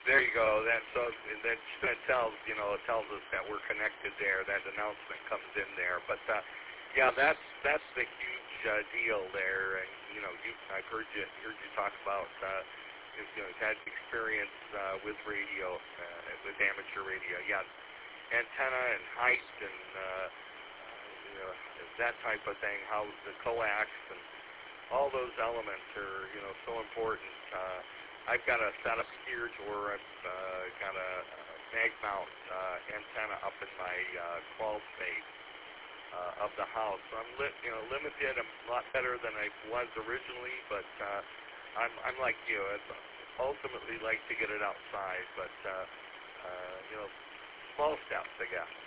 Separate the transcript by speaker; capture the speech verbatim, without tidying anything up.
Speaker 1: There you go. That so that that tells you know it tells us that we're connected there. That announcement comes in there. But uh, yeah, that's that's the huge uh, deal there. And you know, you I've heard you heard you talk about uh, you know you've had experience uh, with radio, uh, with amateur radio. Yeah, antenna and height and uh, you know that type of thing. How the coax and all those elements are you know so important. Uh, I've got a setup here to where I've uh, got a, a mag mount uh, antenna up in my uh, crawl space uh, of the house. So I'm li- you know limited. I'm a lot better than I was originally, but uh, I'm I'm like you. I'd ultimately like to get it outside, but uh, uh, you know small steps, I guess.